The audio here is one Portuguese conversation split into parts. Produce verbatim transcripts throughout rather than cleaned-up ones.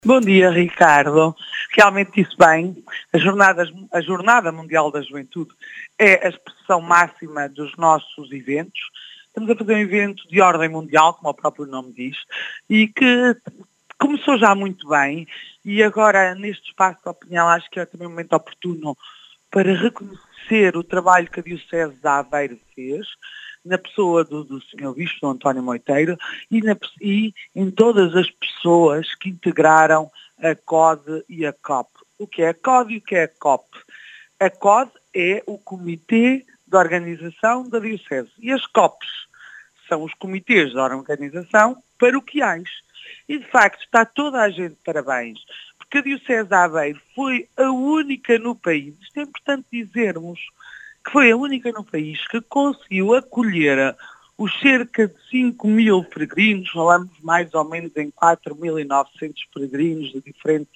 Bom dia, Ricardo. Realmente disse bem, a, jornadas, a Jornada Mundial da Juventude é a expressão máxima dos nossos eventos. Estamos a fazer um evento de ordem mundial, como o próprio nome diz, e que começou já muito bem, e agora neste espaço de opinião acho que é também um momento oportuno para reconhecer o trabalho que a Diocese de Aveiro fez, na pessoa do, do senhor Bispo do António Moiteiro e, na, e em todas as pessoas que integraram a C O D e a C O P. O que é a C O D e o que é a C O P? A C O D é o Comitê de Organização da Diocese e as C O Ps são os comitês de organização paroquiais. E de facto está toda a gente de parabéns, porque a Diocese de Aveiro foi a única no país, isto é importante dizermos, que foi a única no país que conseguiu acolher os cerca de cinco mil peregrinos, falamos mais ou menos em quatro mil e novecentos peregrinos de diferentes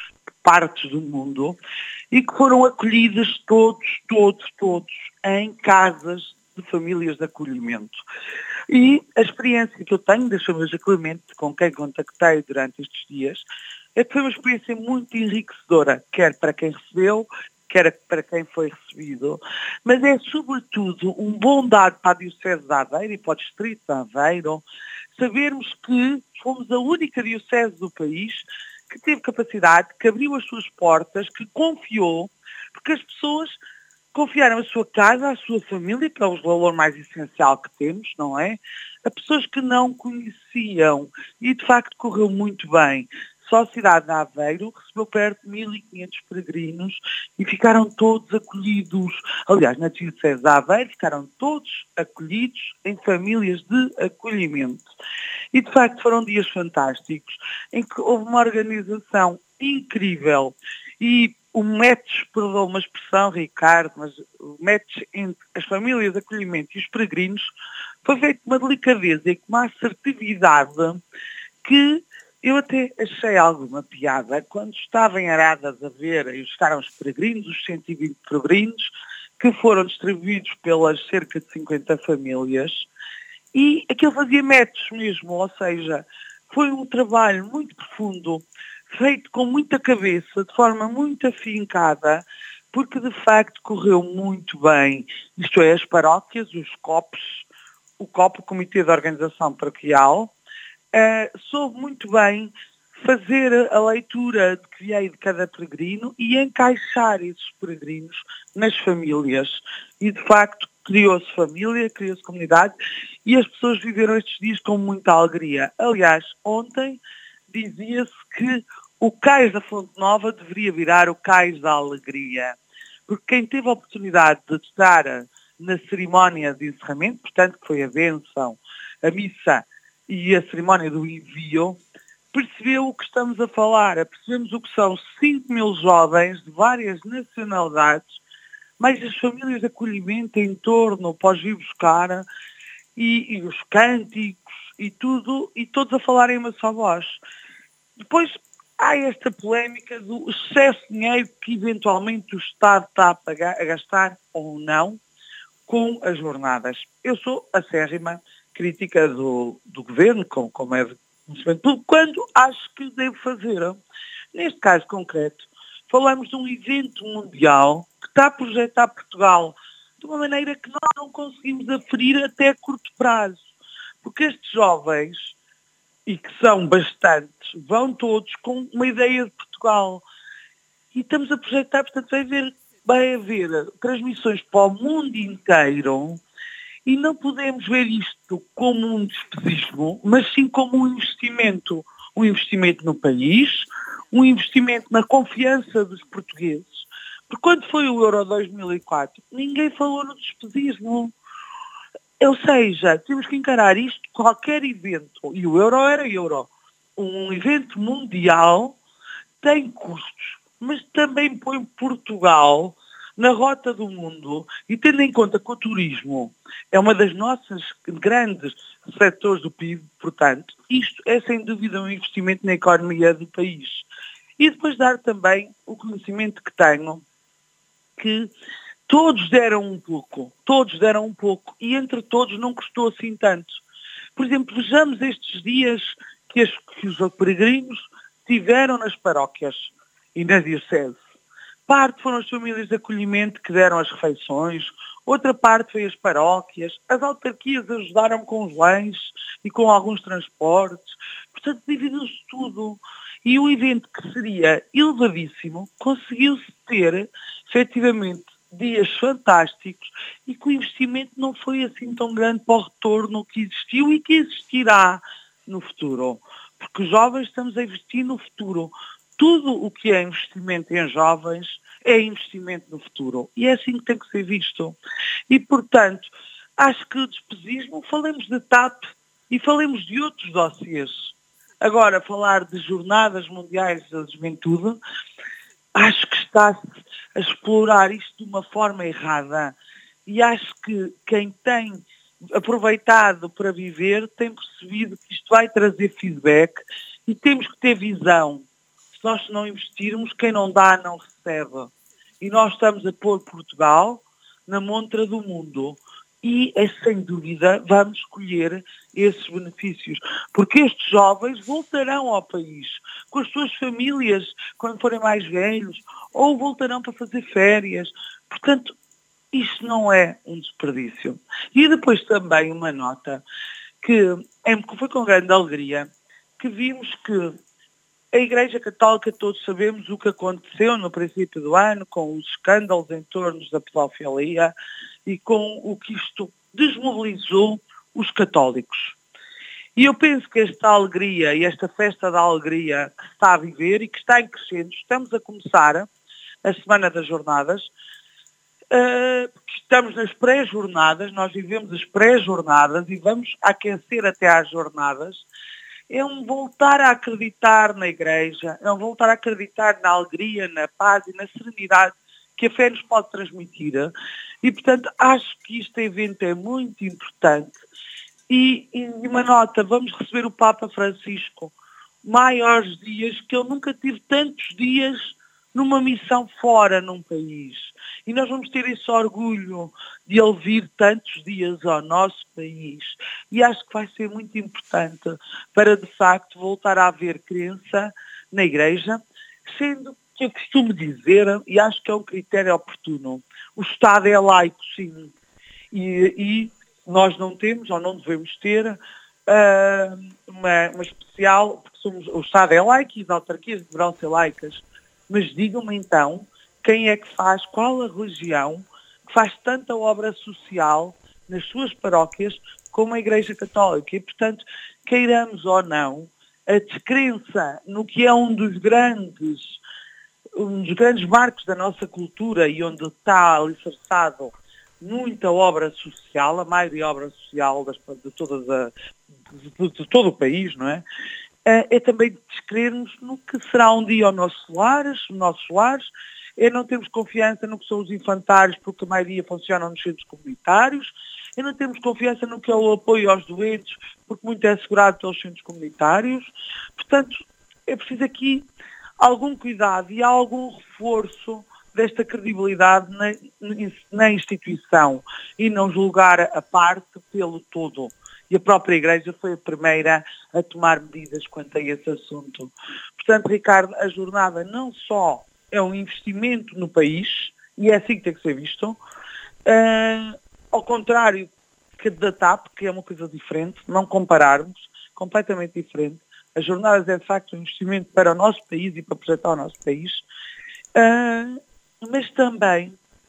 partes do mundo, e que foram acolhidos todos, todos, todos em casas de famílias de acolhimento. E a experiência que eu tenho das famílias de acolhimento, com quem contactei durante estes dias, é que foi uma experiência muito enriquecedora, quer para quem recebeu, quer para quem foi recebido, mas é sobretudo um bom dado para a Diocese de Aveiro e para o Distrito de Aveiro, sabermos que fomos a única Diocese do país que teve capacidade, que abriu as suas portas, que confiou, porque as pessoas confiaram a sua casa, a sua família, que é o valor mais essencial que temos, não é? A pessoas que não conheciam, e de facto correu muito bem. Só a cidade de Aveiro recebeu perto de mil e quinhentos peregrinos e ficaram todos acolhidos. Aliás, na Diocese de Aveiro ficaram todos acolhidos em famílias de acolhimento. E de facto foram dias fantásticos, em que houve uma organização incrível e o match, perdoa uma expressão, Ricardo, mas o match entre as famílias de acolhimento e os peregrinos foi feito com uma delicadeza e com uma assertividade que eu até achei alguma piada quando estava em Aradas a ver e chegaram os peregrinos, os cento e vinte peregrinos, que foram distribuídos pelas cerca de cinquenta famílias, e aquilo fazia metros mesmo, ou seja, foi um trabalho muito profundo, feito com muita cabeça, de forma muito afincada, porque de facto correu muito bem. Isto é, as paróquias, os C O Ps, o C O P, o Comitê de Organização Paroquial, Uh, soube muito bem fazer a leitura de que veio de cada peregrino e encaixar esses peregrinos nas famílias. E, de facto, criou-se família, criou-se comunidade e as pessoas viveram estes dias com muita alegria. Aliás, ontem dizia-se que o cais da Fonte Nova deveria virar o cais da alegria, porque quem teve a oportunidade de estar na cerimónia de encerramento, portanto, que foi a bênção, a missa e a cerimónia do envio, percebeu o que estamos a falar. Percebemos o que são cinco mil jovens de várias nacionalidades, mais as famílias de acolhimento em torno, pós vir buscar, e, e os cânticos, e tudo, e todos a falarem uma só voz. Depois há esta polémica do excesso de dinheiro que eventualmente o Estado está a, pagar, a gastar ou não com as jornadas. Eu sou acérrima crítica do, do governo, como, como é de conhecimento, quando acho que deve fazer. Neste caso concreto, falamos de um evento mundial que está a projetar Portugal de uma maneira que nós não conseguimos aferir até a curto prazo. Porque estes jovens, e que são bastantes, vão todos com uma ideia de Portugal. E estamos a projetar, portanto, vai haver, vai haver transmissões para o mundo inteiro. E não podemos ver isto como um despesismo, mas sim como um investimento. Um investimento no país, um investimento na confiança dos portugueses. Porque quando foi o Euro dois mil e quatro, ninguém falou no despesismo. Ou seja, temos que encarar isto, qualquer evento, e o Euro era Euro, um evento mundial tem custos, mas também põe Portugal na rota do mundo, e tendo em conta que o turismo é uma das nossas grandes setores do P I B, portanto, isto é sem dúvida um investimento na economia do país. E depois dar também o conhecimento que tenho, que todos deram um pouco, todos deram um pouco, e entre todos não custou assim tanto. Por exemplo, vejamos estes dias que, as, que os peregrinos estiveram nas paróquias e na diocese. Parte foram as famílias de acolhimento que deram as refeições, outra parte foi as paróquias, as autarquias ajudaram com os lanches e com alguns transportes, portanto dividiu-se tudo. E o evento que seria elevadíssimo conseguiu-se ter, efetivamente, dias fantásticos e que o investimento não foi assim tão grande para o retorno que existiu e que existirá no futuro. Porque os jovens estamos a investir no futuro. Tudo o que é investimento em jovens é investimento no futuro. E é assim que tem que ser visto. E, portanto, acho que o despesismo, falemos de T A P e falemos de outros dossiês. Agora, falar de jornadas mundiais da juventude, acho que está-se a explorar isto de uma forma errada. E acho que quem tem aproveitado para viver tem percebido que isto vai trazer feedback e temos que ter visão. Se nós não investirmos, quem não dá não recebe. E nós estamos a pôr Portugal na montra do mundo. E, é, sem dúvida, vamos escolher esses benefícios. Porque estes jovens voltarão ao país com as suas famílias quando forem mais velhos, ou voltarão para fazer férias. Portanto, isto não é um desperdício. E depois também uma nota que foi com grande alegria que vimos que a Igreja Católica, todos sabemos o que aconteceu no princípio do ano, com os escândalos em torno da pedofilia e com o que isto desmobilizou os católicos. E eu penso que esta alegria e esta festa da alegria que se está a viver e que está em crescendo, estamos a começar a Semana das Jornadas, uh, estamos nas pré-jornadas, nós vivemos as pré-jornadas e vamos aquecer até às jornadas. É um voltar a acreditar na Igreja, é um voltar a acreditar na alegria, na paz e na serenidade que a fé nos pode transmitir. E, portanto, acho que este evento é muito importante. E, e uma nota, vamos receber o Papa Francisco, maiores dias, que eu nunca tive tantos dias numa missão fora num país. E nós vamos ter esse orgulho de ele vir tantos dias ao nosso país. E acho que vai ser muito importante para, de facto, voltar a haver crença na Igreja, sendo que eu costumo dizer, e acho que é um critério oportuno, o Estado é laico, sim. E, e nós não temos, ou não devemos ter, uh, uma, uma especial, porque somos, o Estado é laico e as autarquias deverão ser laicas. Mas digam-me então, quem é que faz, qual a religião que faz tanta obra social nas suas paróquias como a Igreja Católica? E, portanto, queiramos ou não, a descrença no que é um dos grandes, um dos grandes marcos da nossa cultura e onde está alicerçado muita obra social, a maioria obra social das, de, todas a, de, de todo o país, não é? É também descrermos no que será um dia os nossos lares, os nossos lares, é não termos confiança no que são os infantários, porque a maioria funcionam nos centros comunitários, é não termos confiança no que é o apoio aos doentes, porque muito é assegurado pelos centros comunitários. Portanto, é preciso aqui algum cuidado e algum reforço desta credibilidade na, na instituição e não julgar a parte pelo todo. E a própria Igreja foi a primeira a tomar medidas quanto a esse assunto. Portanto, Ricardo, a jornada não só é um investimento no país, e é assim que tem que ser visto, uh, ao contrário que da T A P, que é uma coisa diferente, não compararmos, completamente diferente. As jornadas é de facto um investimento para o nosso país e para projetar o nosso país, uh, mas também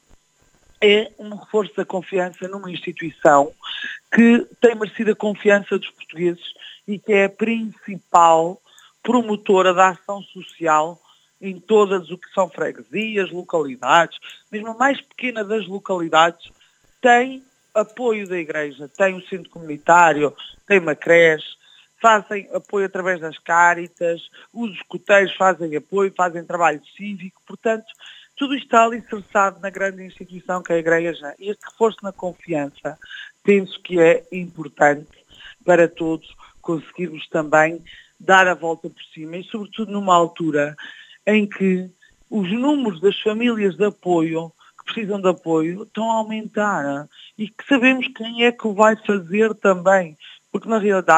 é um reforço da confiança numa instituição que tem merecido a confiança dos portugueses e que é a principal promotora da ação social em todas o que são freguesias, localidades, mesmo a mais pequena das localidades tem apoio da Igreja, tem o centro comunitário, tem uma creche, fazem apoio através das Cáritas, os escuteiros fazem apoio, fazem trabalho cívico, portanto, tudo isto está alicerçado na grande instituição que é a Igreja. E este reforço na confiança penso que é importante para todos conseguirmos também dar a volta por cima e, sobretudo, numa altura em que os números das famílias de apoio, que precisam de apoio, estão a aumentar e que sabemos quem é que o vai fazer também. Porque, na realidade,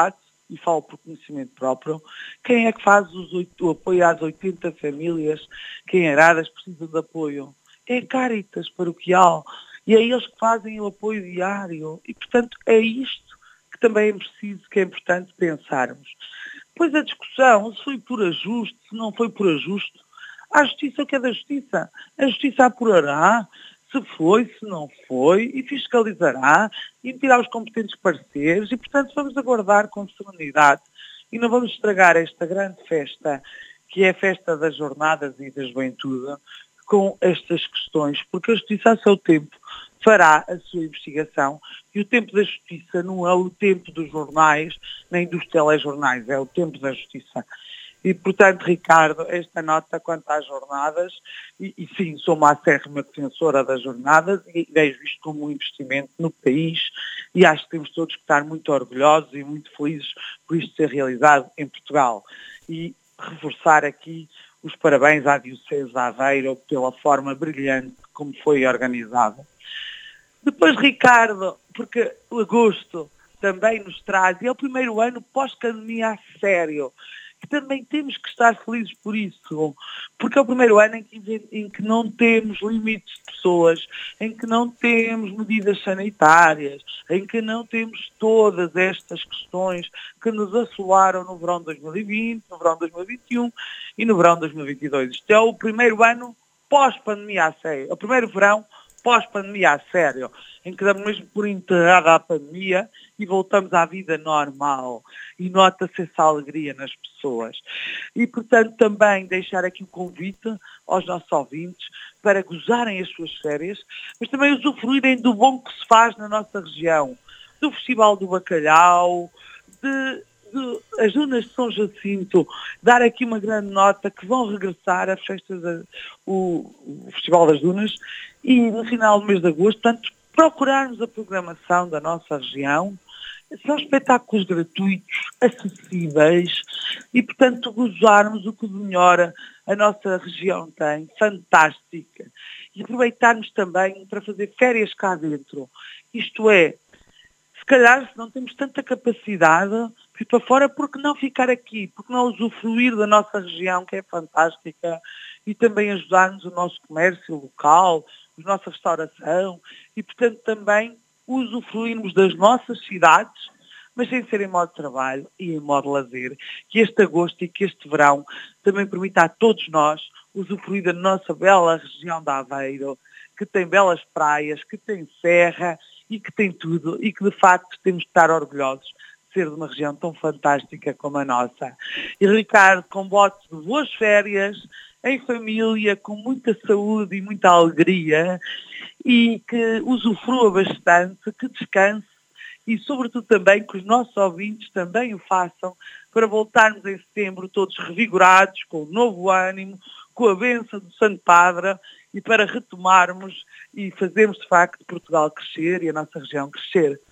e falo por conhecimento próprio, quem é que faz os oito, o apoio às oitenta famílias que em Aradas precisam de apoio? É a Cáritas paroquial. E é eles que fazem o apoio diário. E, portanto, é isto que também é preciso, que é importante pensarmos. Depois a discussão, se foi por ajuste, se não foi por ajuste, há justiça o que é da justiça. A justiça apurará se foi, se não foi, e fiscalizará, e emitirá os competentes pareceres, e, portanto, vamos aguardar com serenidade e não vamos estragar esta grande festa, que é a festa das jornadas e da juventude, com estas questões, porque a justiça, a seu tempo, fará a sua investigação, e o tempo da justiça não é o tempo dos jornais, nem dos telejornais, é o tempo da justiça. E, portanto, Ricardo, esta nota quanto às jornadas, e, e sim, sou uma acérrima defensora das jornadas e vejo isto como um investimento no país e acho que temos todos que estar muito orgulhosos e muito felizes por isto ser realizado em Portugal. E reforçar aqui os parabéns à Diocese de Aveiro pela forma brilhante como foi organizada. Depois, Ricardo, porque o agosto também nos traz, e é o primeiro ano pós-pandemia a sério, que também temos que estar felizes por isso, porque é o primeiro ano em que, em que não temos limites de pessoas, em que não temos medidas sanitárias, em que não temos todas estas questões que nos assolaram no verão de dois mil e vinte, no verão de dois mil e vinte e um e no verão de dois mil e vinte e dois. Isto é o primeiro ano pós-pandemia a sério, o primeiro verão pós-pandemia a sério, em que damos mesmo por enterrada a pandemia e voltamos à vida normal. E nota-se essa alegria nas pessoas. E, portanto, também deixar aqui o convite aos nossos ouvintes para gozarem as suas férias, mas também usufruírem do bom que se faz na nossa região, do Festival do Bacalhau, de, de as Dunas de São Jacinto, dar aqui uma grande nota que vão regressar às festas, da, o, o Festival das Dunas, e no final do mês de agosto, portanto, procurarmos a programação da nossa região. São espetáculos gratuitos, acessíveis e, portanto, gozarmos o que de melhor a nossa região tem, fantástica. E aproveitarmos também para fazer férias cá dentro. Isto é, se calhar, se não temos tanta capacidade de ir para fora, por que não ficar aqui? Por que não usufruir da nossa região, que é fantástica, e também ajudarmos o nosso comércio local, a nossa restauração, e, portanto, também usufruirmos das nossas cidades, mas sem ser em modo de trabalho e em modo de lazer, que este agosto e que este verão também permita a todos nós usufruir da nossa bela região de Aveiro, que tem belas praias, que tem serra e que tem tudo, e que de facto temos de estar orgulhosos de ser de uma região tão fantástica como a nossa. E Ricardo, com votos de boas férias, em família, com muita saúde e muita alegria, e que usufrua bastante, que descanse e, sobretudo, também que os nossos ouvintes também o façam para voltarmos em setembro todos revigorados, com um novo ânimo, com a bênção do Santo Padre e para retomarmos e fazermos, de facto, Portugal crescer e a nossa região crescer.